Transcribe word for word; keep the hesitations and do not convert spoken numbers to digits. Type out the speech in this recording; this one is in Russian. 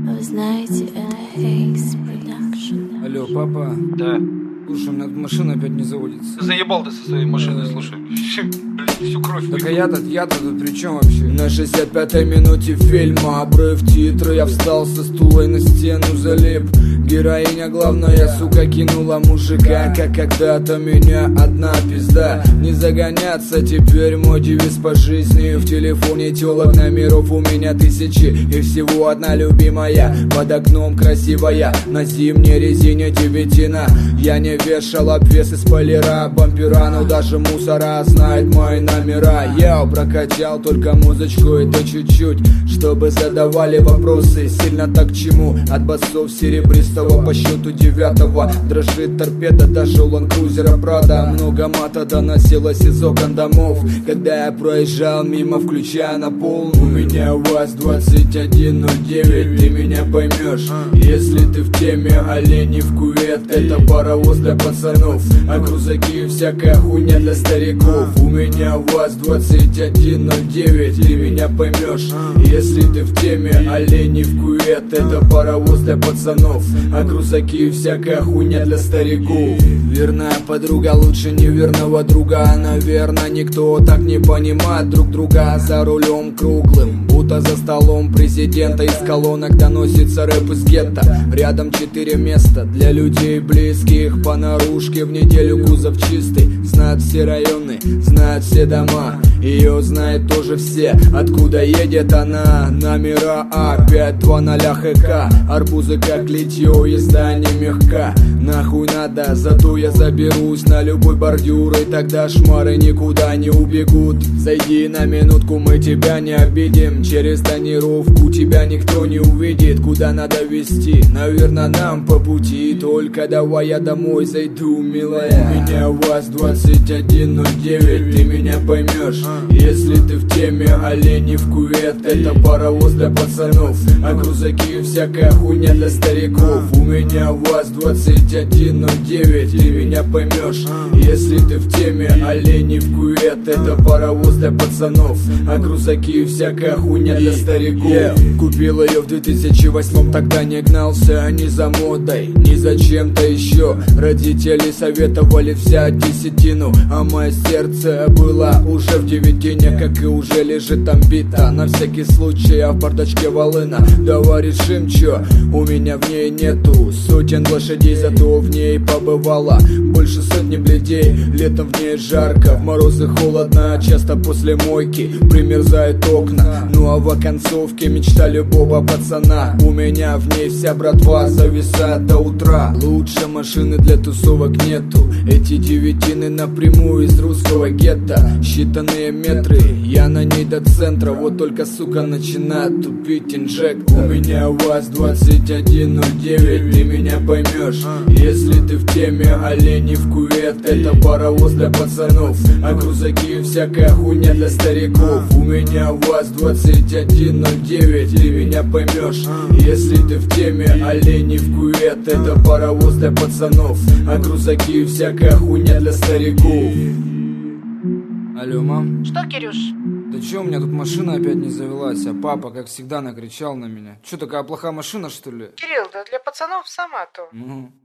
Вы знаете, это Haze Production. Алло, папа. Да. Слушай, у меня тут машина опять не заводится. Заебал ты со своей машиной, слушай. Блин, всю кровь. Так а я-то, я-то тут при чем вообще? На шестьдесят пятой минуте фильма обрыв титры. Я встал со стула и на стену залип. Героиня главная, сука, кинула мужика, как когда-то меня одна пизда. Не загоняться теперь мой девиз по жизни. В телефоне телок номеров у меня тысячи, и всего одна любимая под окном красивая. На зимней резине девятина. Я не вешал обвесы спойлера, бампера, но даже мусора знает мои номера. Я прокачал только музычку, это чуть-чуть, чтобы задавали вопросы. Сильно так к чему? От басов серебристого по счету девятого. Дрожит торпеда, даже у ландкрузера Прада. Много мата доносилось из окон домов, когда я проезжал мимо, включая на полную. У меня ВАЗ двадцать один ноль девять, ты меня поймешь, если ты в теме. Олени в кювет, это паровоз для пацанов, а крузаки всякая хуйня для стариков. У меня ВАЗ двадцать один ноль девять, ты меня поймешь, если ты в теме. Олени в кювет, это паровоз для пацанов, а крузаки всякая хуйня для стариков. Верная подруга лучше неверного друга. Наверное, никто так не понимает друг друга. За рулем круглым, будто за столом президента. Из колонок доносится рэп из гетто. Рядом четыре места для людей близких. По наружке в неделю кузов чистый. Знают все районы, знают все дома. Ее знают тоже все. Откуда едет она? Номера А пять два ноль ХК. Арбузы как литье, езда не мягка. Нахуй надо, зато я заберусь на любой бордюр, и тогда шмары никуда не убегут. Зайди на минутку, мы тебя не обидим. Через тонировку тебя никто не увидит. Куда надо везти? Наверное, нам по пути. Только давай я домой зайду, милая. У меня ВАЗ двадцать один ноль девять, ты меня поймешь, если ты в теме. Олени в кювет, это паровоз для пацанов, а крузаки всякая хуйня для стариков. У меня ВАЗ двадцать один ноль девять, ты меня поймешь, если ты в теме. Олени в кювет, это паровоз для пацанов, а крузаки всякая хуйня для стариков. Yeah. Купил ее в две тысячи восьмом, тогда не гнался ни за модой, ни за чем-то еще. Родители советовали взять десятину, а мое сердце было уже в девятине, как и уже лежит там бита. На всякий случай, а в бардачке волына. Давай решим, чё, у меня в ней нету сотен лошадей, зато в ней побывало больше сотни бледей. Летом в ней жарко, в морозы холодно, часто после мойки примерзают окна. Ну а в оконцовке мечта любого пацана. У меня в ней вся братва зависает до утра. Лучше машины для тусовок нету. Эти девятины напрямую из русского гетто. Считанные метры, я на ней до центра. Вот только, сука, начинает тупить инжект. У меня ВАЗ двадцать один ноль девять, ты меня поймешь, если ты в теме. Олени в кювет, это паровоз для пацанов, а крузаки всякая хуйня для стариков. У меня ВАЗ двадцать один ноль девять, ты меня поймешь, если ты в теме. Олени в кювет, это паровоз для пацанов, а крузаки всякая хуйня для стариков. Алло, мам. Что, Кирюш? Да чё, у меня тут машина опять не завелась, а папа, как всегда, накричал на меня. Чё, такая плохая машина, что ли? Кирилл, да для пацанов сама то. Ну...